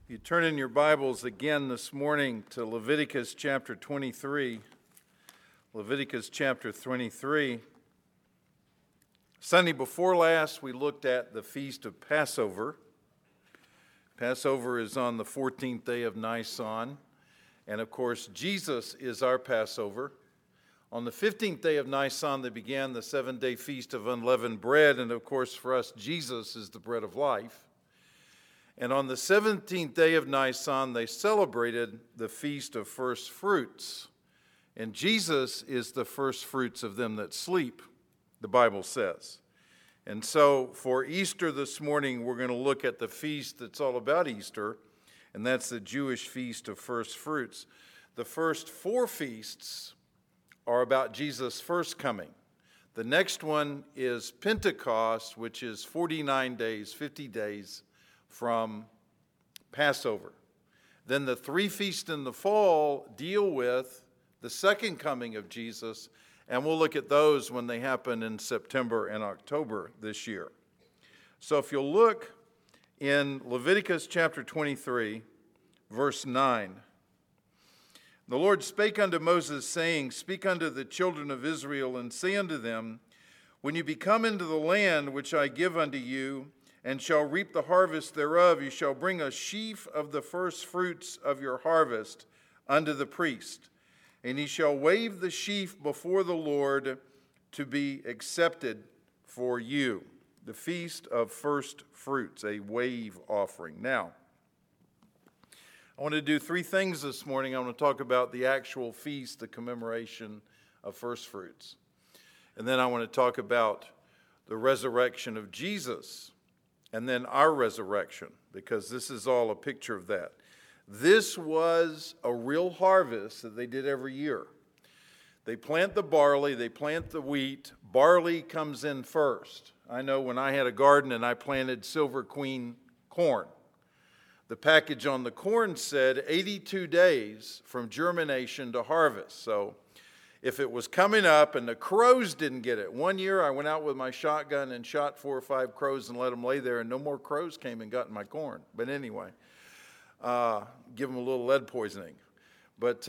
You turn in your Bibles again this morning to Leviticus chapter 23. Leviticus chapter 23. Sunday before last, we looked at the feast of Passover. Passover is on the 14th day of Nisan. And of course, Jesus is our Passover. On the 15th day of Nisan, they began the 7-day feast of unleavened bread. And of course, for us, Jesus is the bread of life. And on the 17th day of Nisan, they celebrated the feast of first fruits. And Jesus is the first fruits of them that sleep, the Bible says. And so for Easter this morning, we're going to look at the feast that's all about Easter, and that's the Jewish feast of first fruits. The first 4 feasts are about Jesus' first coming. The next one is Pentecost, which is 49 days, 50 days from Passover. Then the 3 feasts in the fall deal with the second coming of Jesus, and we'll look at those when they happen in September and October this year. So if you'll look in Leviticus chapter 23, verse 9. The Lord spake unto Moses, saying, Speak unto the children of Israel, and say unto them, When you be come into the land which I give unto you, and shall reap the harvest thereof, you shall bring a sheaf of the first fruits of your harvest unto the priest. And he shall wave the sheaf before the Lord to be accepted for you. The feast of first fruits, a wave offering. Now, I want to do 3 things this morning. I want to talk about the actual feast, the commemoration of first fruits. And then I want to talk about the resurrection of Jesus. And then our resurrection, because this is all a picture of that. This was a real harvest that they did every year. They plant the barley, they plant the wheat. Barley comes in first. I know when I had a garden and I planted Silver Queen corn, the package on the corn said 82 days from germination to harvest. So if it was coming up and the crows didn't get it. One year I went out with my shotgun and shot 4 or 5 crows and let them lay there, and no more crows came and got in my corn. But anyway, give them a little lead poisoning. But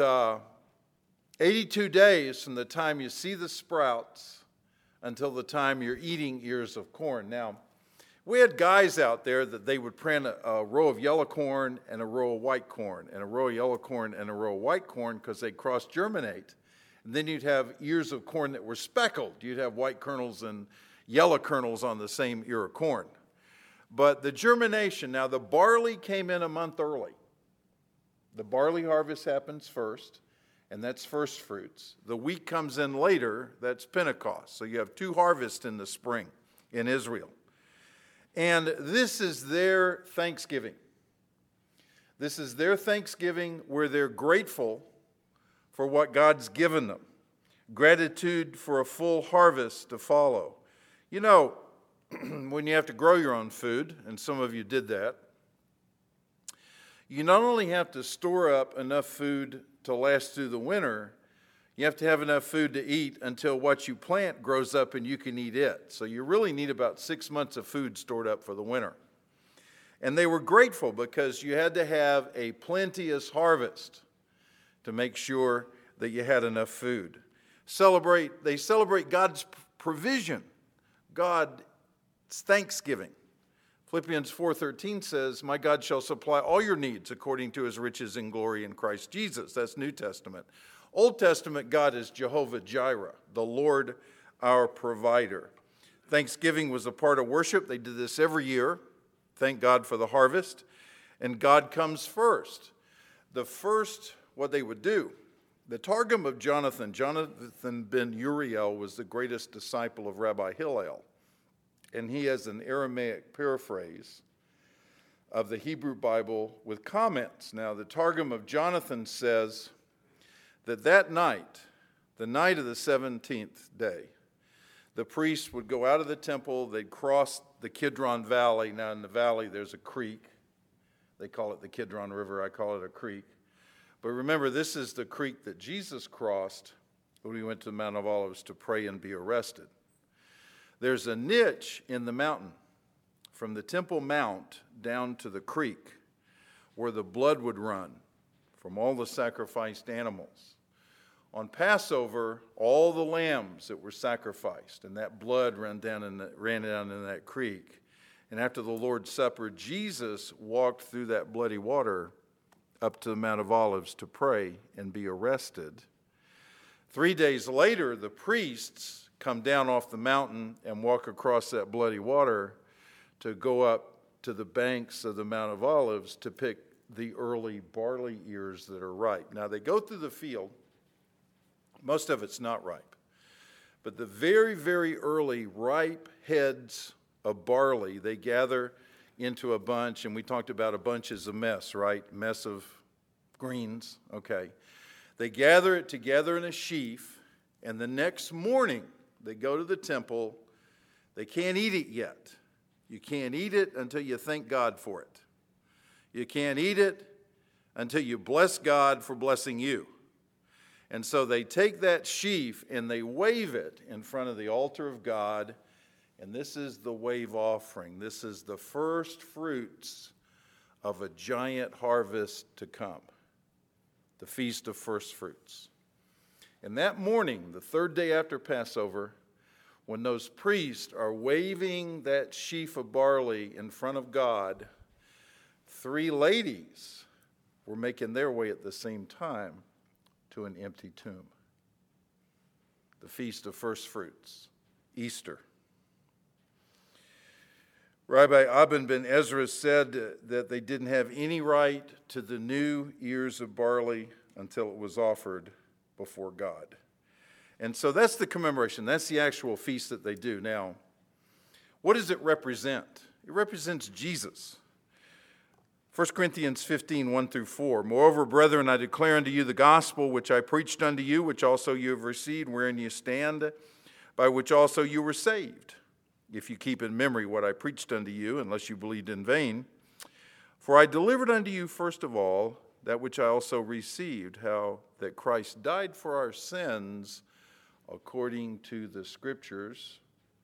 82 days from the time you see the sprouts until the time you're eating ears of corn. Now, we had guys out there that they would plant a row of yellow corn and a row of white corn, and a row of yellow corn and a row of white corn because they cross-germinate. And then you'd have ears of corn that were speckled. You'd have white kernels and yellow kernels on the same ear of corn. But the germination, now the barley came in a month early. The barley harvest happens first, and that's first fruits. The wheat comes in later, that's Pentecost. So you have 2 harvests in the spring in Israel. And this is their Thanksgiving. This is their Thanksgiving where they're grateful for what God's given them. Gratitude for a full harvest to follow. You know, when you have to grow your own food, and some of you did that, you not only have to store up enough food to last through the winter, you have to have enough food to eat until what you plant grows up and you can eat it. So you really need about 6 months of food stored up for the winter. And they were grateful because you had to have a plenteous harvest to make sure that you had enough food. They celebrate God's provision, God's thanksgiving. Philippians 4:13 says, My God shall supply all your needs according to his riches in glory in Christ Jesus. That's New Testament. Old Testament, God is Jehovah Jireh, the Lord our provider. Thanksgiving was a part of worship. They did this every year. Thank God for the harvest. And God comes first. What they would do. The Targum of Jonathan ben Uriel was the greatest disciple of Rabbi Hillel. And he has an Aramaic paraphrase of the Hebrew Bible with comments. Now, the Targum of Jonathan says that night, the night of the 17th day, the priests would go out of the temple, they'd cross the Kidron Valley. Now, in the valley, there's a creek. They call it the Kidron River. I call it a creek. But remember, this is the creek that Jesus crossed when he went to the Mount of Olives to pray and be arrested. There's a niche in the mountain from the Temple Mount down to the creek where the blood would run from all the sacrificed animals. On Passover, all the lambs that were sacrificed, and that blood ran down in that creek. And after the Lord's Supper, Jesus walked through that bloody water up to the Mount of Olives to pray and be arrested. 3 days later, the priests come down off the mountain and walk across that bloody water to go up to the banks of the Mount of Olives to pick the early barley ears that are ripe. Now, they go through the field. Most of it's not ripe. But the very, very early ripe heads of barley, they gather into a bunch, and we talked about a bunch as a mess, right? Mess of greens, okay. They gather it together in a sheaf, and the next morning they go to the temple. They can't eat it yet. You can't eat it until you thank God for it. You can't eat it until you bless God for blessing you. And so they take that sheaf and they wave it in front of the altar of God. And this is the wave offering. This is the first fruits of a giant harvest to come. The Feast of First Fruits. And that morning, the third day after Passover, when those priests are waving that sheaf of barley in front of God, 3 ladies were making their way at the same time to an empty tomb. The Feast of First Fruits, Easter. Rabbi Abin ben Ezra said that they didn't have any right to the new ears of barley until it was offered before God. And so that's the commemoration. That's the actual feast that they do. Now, what does it represent? It represents Jesus. 1 Corinthians 15, 1 through 4. Moreover, brethren, I declare unto you the gospel which I preached unto you, which also you have received, wherein you stand, by which also you were saved, if you keep in memory what I preached unto you, unless you believed in vain. For I delivered unto you first of all that which I also received, how that Christ died for our sins according to the Scriptures.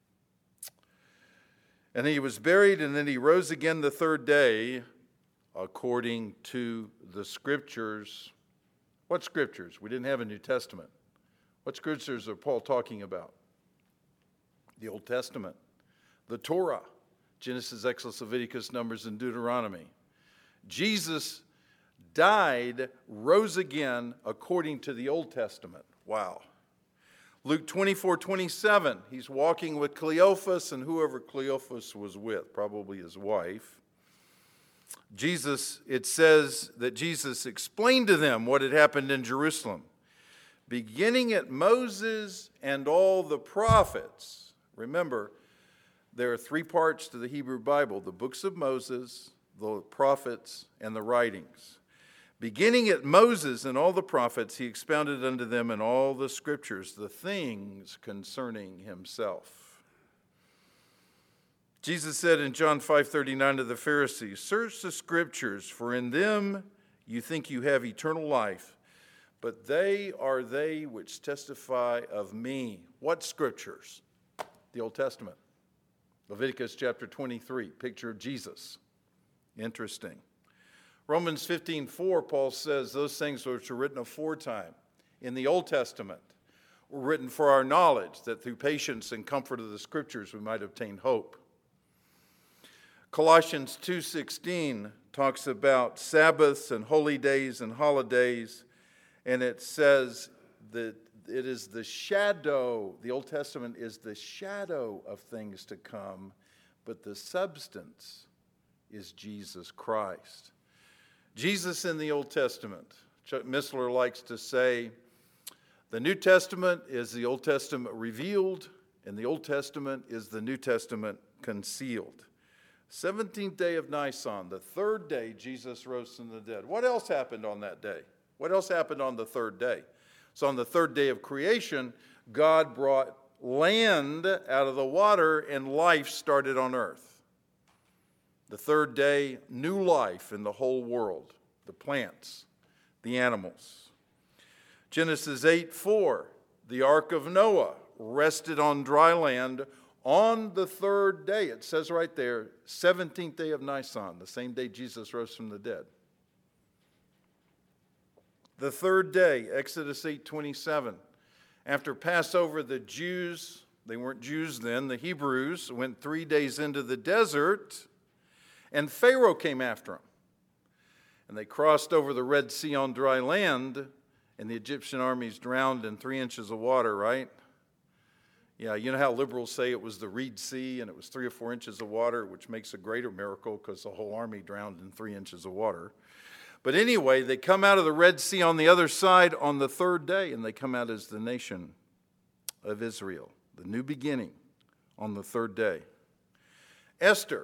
And he was buried, and then he rose again the third day according to the Scriptures. What Scriptures? We didn't have a New Testament. What Scriptures are Paul talking about? The Old Testament. The Torah. Genesis, Exodus, Leviticus, Numbers, and Deuteronomy. Jesus died, rose again according to the Old Testament. Wow. Luke 24:27, he's walking with Cleophas and whoever Cleophas was with, probably his wife. It says that Jesus explained to them what had happened in Jerusalem. Beginning at Moses and all the prophets. Remember, there are 3 parts to the Hebrew Bible: the books of Moses, the prophets, and the writings. Beginning at Moses and all the prophets, he expounded unto them in all the Scriptures the things concerning himself. Jesus said in John 5:39 to the Pharisees, search the Scriptures, for in them you think you have eternal life, but they are they which testify of me. What Scriptures? The Old Testament. Leviticus chapter 23, picture of Jesus. Interesting. Romans 15:4, Paul says, those things which were written aforetime in the Old Testament were written for our knowledge, that through patience and comfort of the Scriptures we might obtain hope. Colossians 2:16 talks about Sabbaths and holy days and holidays, and it says that it is the shadow, the Old Testament is the shadow of things to come, but the substance is Jesus Christ. Jesus in the Old Testament. Chuck Missler likes to say, the New Testament is the Old Testament revealed, and the Old Testament is the New Testament concealed. 17th day of Nisan, the third day Jesus rose from the dead. What else happened on that day? What else happened on the third day? So on the third day of creation, God brought land out of the water and life started on earth. The third day, new life in the whole world, the plants, the animals. Genesis 8:4, the ark of Noah rested on dry land on the third day. It says right there, 17th day of Nisan, the same day Jesus rose from the dead. The third day, Exodus 8:27. After Passover, the Jews, they weren't Jews then, the Hebrews, went 3 days into the desert, and Pharaoh came after them. And they crossed over the Red Sea on dry land, and the Egyptian armies drowned in 3 inches of water, right? Yeah, you know how liberals say it was the Reed Sea and it was 3 or 4 inches of water, which makes a greater miracle because the whole army drowned in 3 inches of water. But anyway, they come out of the Red Sea on the other side on the third day, and they come out as the nation of Israel, the new beginning on the third day. Esther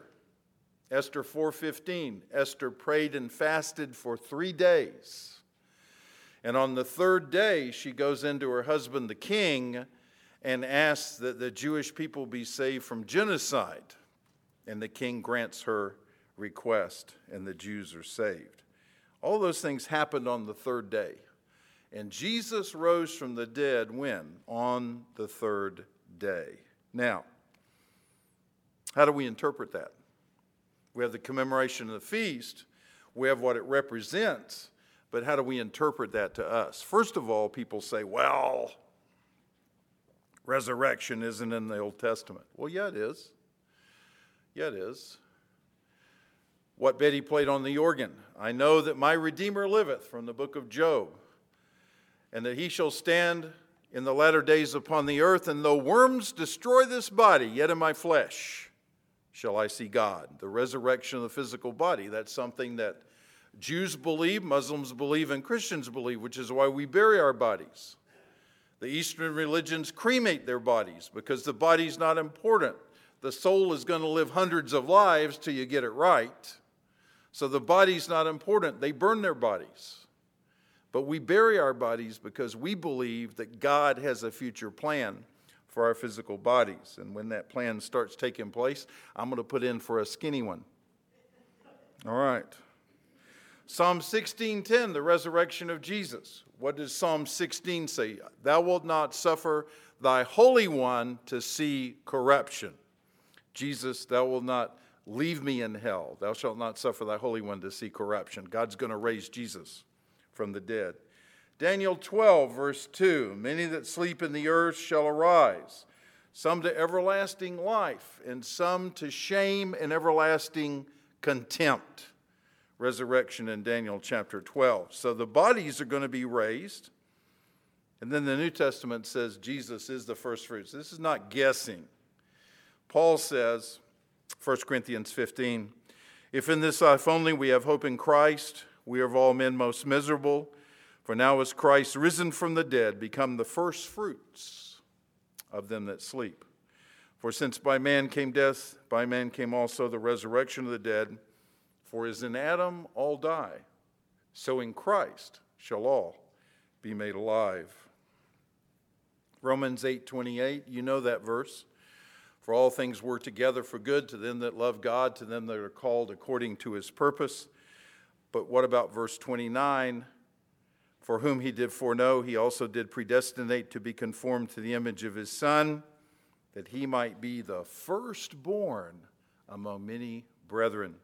4:15, Esther prayed and fasted for 3 days. And on the third day, she goes into her husband, the king, and asks that the Jewish people be saved from genocide. And the king grants her request, and the Jews are saved. All those things happened on the third day. And Jesus rose from the dead when? On the third day. Now, how do we interpret that? We have the commemoration of the feast. We have what it represents. But how do we interpret that to us? First of all, people say, well, resurrection isn't in the Old Testament. Well, yeah, it is. Yeah, it is. What Betty played on the organ. I know that my Redeemer liveth, from the book of Job, and that he shall stand in the latter days upon the earth, and though worms destroy this body, yet in my flesh shall I see God. The resurrection of the physical body, that's something that Jews believe, Muslims believe, and Christians believe, which is why we bury our bodies. The Eastern religions cremate their bodies because the body's not important. The soul is going to live hundreds of lives till you get it right. So the body's not important. They burn their bodies. But we bury our bodies because we believe that God has a future plan for our physical bodies. And when that plan starts taking place, I'm going to put in for a skinny one. All right. Psalm 16:10, the resurrection of Jesus. What does Psalm 16 say? Thou wilt not suffer thy Holy One to see corruption. Jesus, thou wilt not leave me in hell. Thou shalt not suffer thy Holy One to see corruption. God's going to raise Jesus from the dead. Daniel 12, verse 2, many that sleep in the earth shall arise, some to everlasting life, and some to shame and everlasting contempt. Resurrection in Daniel chapter 12. So the bodies are going to be raised. And then the New Testament says Jesus is the first fruits. This is not guessing. Paul says, 1 Corinthians 15, if in this life only we have hope in Christ, we are of all men most miserable. For now is Christ risen from the dead, become the first fruits of them that sleep. For since by man came death, by man came also the resurrection of the dead. For as in Adam all die, so in Christ shall all be made alive. Romans 8:28, you know that verse. For all things work together for good to them that love God, to them that are called according to his purpose. But what about verse 29? For whom he did foreknow, he also did predestinate to be conformed to the image of his Son, that he might be the firstborn among many brethren.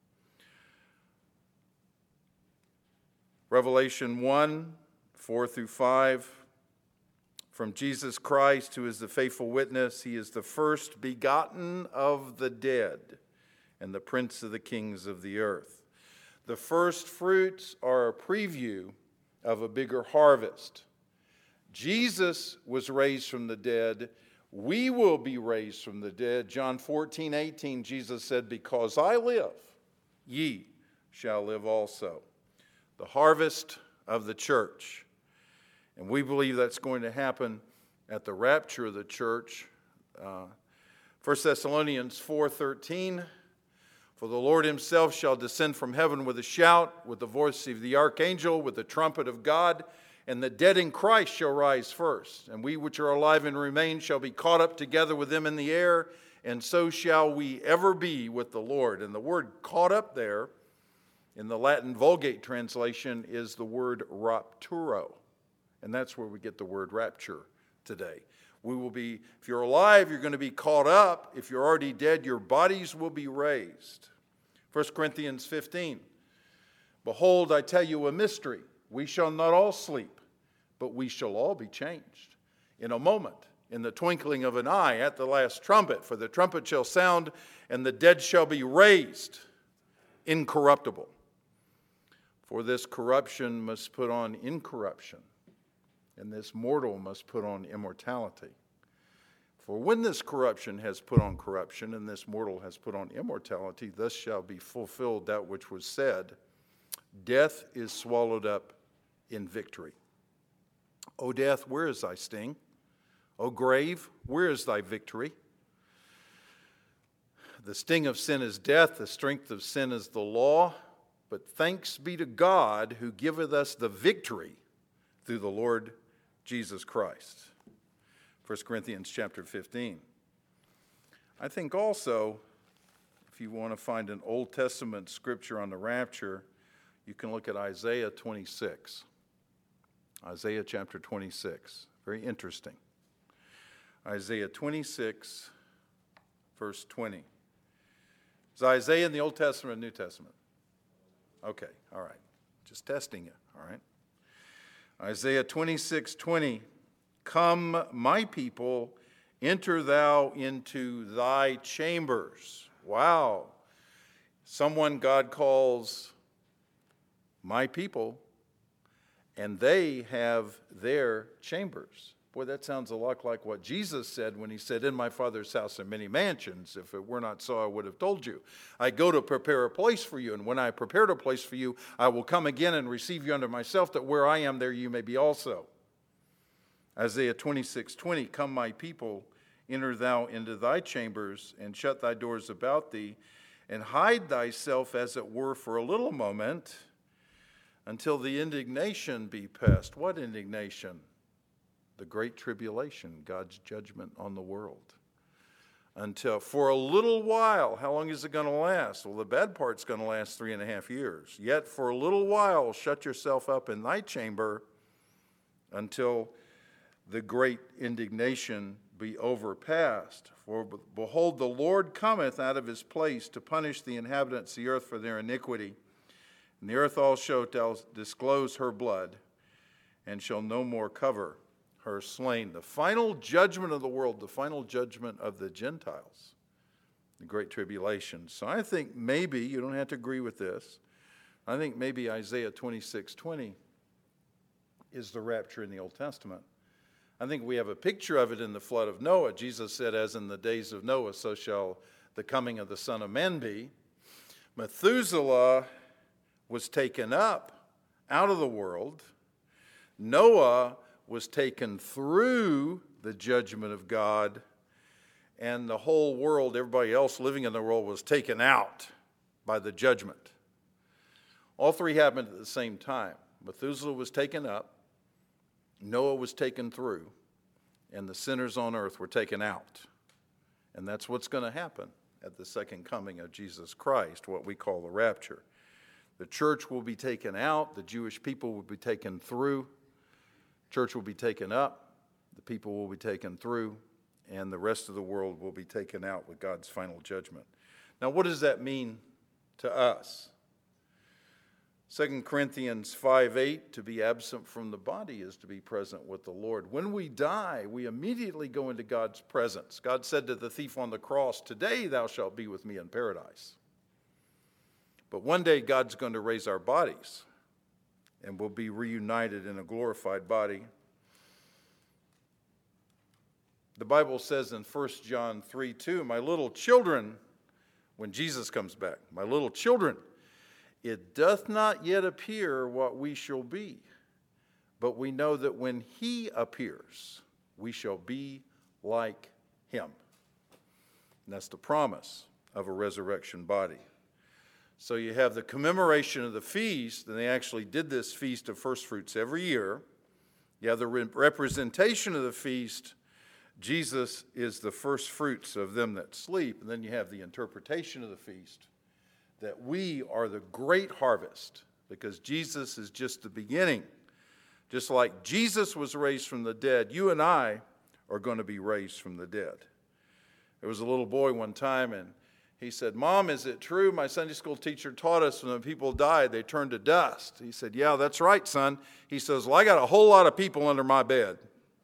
Revelation 1, 4 through 5. From Jesus Christ, who is the faithful witness, he is the first begotten of the dead and the prince of the kings of the earth. The first fruits are a preview of a bigger harvest. Jesus was raised from the dead. We will be raised from the dead. John 14:18, Jesus said, because I live, ye shall live also. The harvest of the church. And we believe that's going to happen at the rapture of the church. 1 Thessalonians 4:13, for the Lord himself shall descend from heaven with a shout, with the voice of the archangel, with the trumpet of God, and the dead in Christ shall rise first. And we which are alive and remain shall be caught up together with them in the air, and so shall we ever be with the Lord. And the word caught up there, in the Latin Vulgate translation, is the word rapturo. And that's where we get the word rapture today. We will be, if you're alive, you're going to be caught up. If you're already dead, your bodies will be raised. 1 Corinthians 15. Behold, I tell you a mystery. We shall not all sleep, but we shall all be changed in a moment, in the twinkling of an eye, at the last trumpet. For the trumpet shall sound, and the dead shall be raised incorruptible. For this corruption must put on incorruption, and this mortal must put on immortality. For when this corruption has put on corruption, and this mortal has put on immortality, thus shall be fulfilled that which was said, death is swallowed up in victory. O death, where is thy sting? O grave, where is thy victory? The sting of sin is death, the strength of sin is the law, but thanks be to God who giveth us the victory through the Lord Jesus Christ. 1 Corinthians chapter 15. I think also, if you want to find an Old Testament scripture on the rapture, you can look at Isaiah 26. Isaiah chapter 26. Very interesting. Isaiah 26, verse 20. Is Isaiah in the Old Testament or New Testament? Okay, all right. Just testing you, all right? Isaiah 26:20. Come, my people, enter thou into thy chambers. Wow. Someone God calls my people, and they have their chambers. Boy, that sounds a lot like what Jesus said when he said, in my Father's house are many mansions. If it were not so, I would have told you. I go to prepare a place for you, and when I prepared a place for you, I will come again and receive you unto myself, that where I am, there you may be also. Isaiah 26:20, come, my people, enter thou into thy chambers, and shut thy doors about thee, and hide thyself, as it were, for a little moment, until the indignation be past. What indignation? The great tribulation, God's judgment on the world. Until, for a little while, how long is it going to last? Well, the bad part's going to last 3.5 years. Yet for a little while, shut yourself up in thy chamber until the great indignation be overpast. For behold, the Lord cometh out of his place to punish the inhabitants of the earth for their iniquity. And the earth also shall disclose her blood, and shall no more cover her slain. The final judgment of the world, the final judgment of the Gentiles, the great tribulation. So I think maybe, you don't have to agree with this, I think maybe Isaiah 26:20 is the rapture in the Old Testament. I think we have a picture of it in the flood of Noah. Jesus said, as in the days of Noah, so shall the coming of the Son of Man be. Methuselah was taken up out of the world. Noah was taken through the judgment of God, and the whole world, everybody else living in the world, was taken out by the judgment. All three happened at the same time. Methuselah was taken up, Noah was taken through, and the sinners on earth were taken out. And that's what's going to happen at the second coming of Jesus Christ, what we call the rapture. The church will be taken out, the Jewish people will be taken through, church will be taken up, the people will be taken through, and the rest of the world will be taken out with God's final judgment. Now, what does that mean to us? 2 Corinthians 5:8, to be absent from the body is to be present with the Lord. When we die, we immediately go into God's presence. God said to the thief on the cross, today thou shalt be with me in paradise. But one day God's going to raise our bodies, and we'll be reunited in a glorified body. The Bible says in 1 John 3:2, my little children, when Jesus comes back, my little children, it doth not yet appear what we shall be, but we know that when he appears, we shall be like him. And that's the promise of a resurrection body. So you have the commemoration of the feast, and they actually did this feast of first fruits every year. You have the representation of the feast. Jesus is the first fruits of them that sleep. And then you have the interpretation of the feast, that we are the great harvest, because Jesus is just the beginning. Just like Jesus was raised from the dead, you and I are going to be raised from the dead. There was a little boy one time, and He said, Mom, is it true my Sunday school teacher taught us when people died, they turned to dust? He said, yeah, that's right, son. He says, well, I got a whole lot of people under my bed.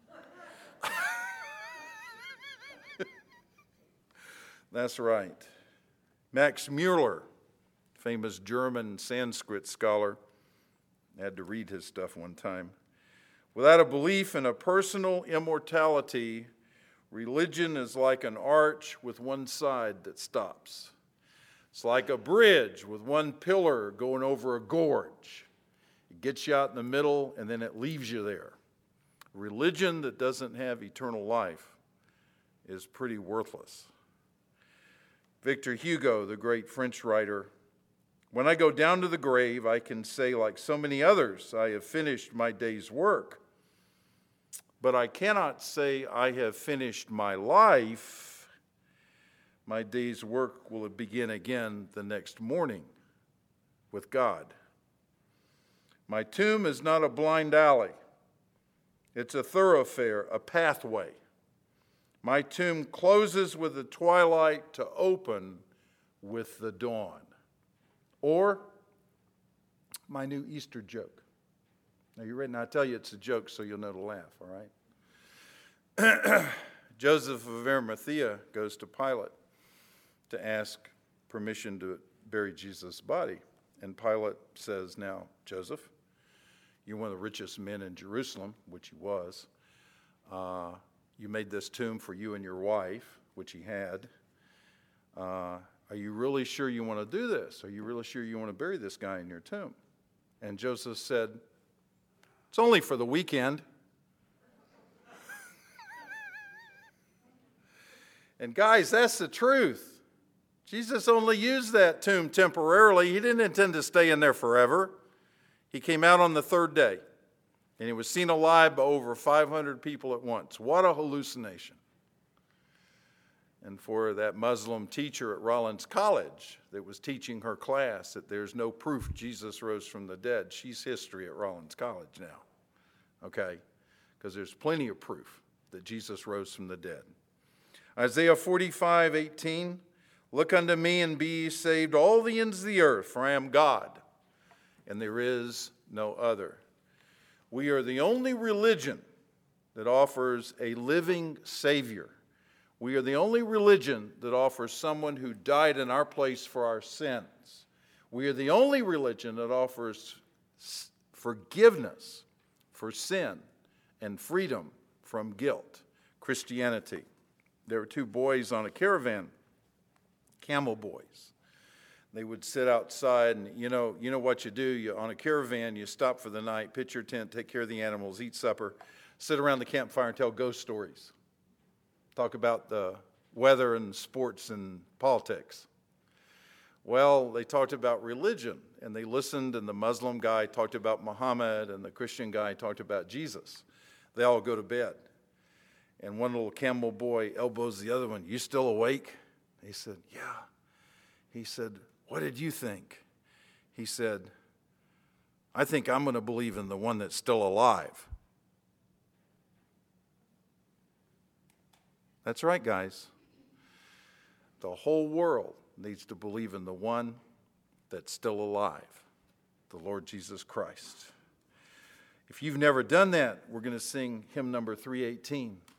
That's right. Max Mueller, famous German Sanskrit scholar, I had to read his stuff one time. Without a belief in a personal immortality, religion is like an arch with one side that stops. It's like a bridge with one pillar going over a gorge. It gets you out in the middle and then it leaves you there. Religion that doesn't have eternal life is pretty worthless. Victor Hugo, the great French writer, when I go down to the grave, I can say, like so many others, I have finished my day's work. But I cannot say I have finished my life. My day's work will begin again the next morning with God. My tomb is not a blind alley. It's a thoroughfare, a pathway. My tomb closes with the twilight to open with the dawn. Or my new Easter joke. Now, you ready? Now, I tell you it's a joke so you'll know to laugh, all right? Joseph of Arimathea goes to Pilate to ask permission to bury Jesus' body. And Pilate says, now, Joseph, you're one of the richest men in Jerusalem, which he was. You made this tomb for you and your wife, which he had. Are you really sure you want to do this? Are you really sure you want to bury this guy in your tomb? And Joseph said, it's only for the weekend. And guys, that's the truth. Jesus only used that tomb temporarily. He didn't intend to stay in there forever. He came out on the third day, and he was seen alive by over 500 people at once. What a hallucination. And for that Muslim teacher at Rollins College that was teaching her class that there's no proof Jesus rose from the dead, she's history at Rollins College now, okay? Because there's plenty of proof that Jesus rose from the dead. Isaiah 45:18, look unto me and be ye saved, all the ends of the earth, for I am God, and there is no other. We are the only religion that offers a living Savior. We are the only religion that offers someone who died in our place for our sins. We are the only religion that offers forgiveness for sin and freedom from guilt. Christianity. There were two boys on a caravan, camel boys. They would sit outside, and you know what you do. On a caravan, you stop for the night, pitch your tent, take care of the animals, eat supper, sit around the campfire and tell ghost stories. Talk about the weather and sports and politics. Well, they talked about religion, and they listened, and the Muslim guy talked about Muhammad, and the Christian guy talked about Jesus. They all go to bed. And one little camel boy elbows the other one, you still awake? He said, yeah. He said, what did you think? He said, I think I'm going to believe in the one that's still alive. That's right, guys. The whole world needs to believe in the one that's still alive, the Lord Jesus Christ. If you've never done that, we're going to sing hymn number 318.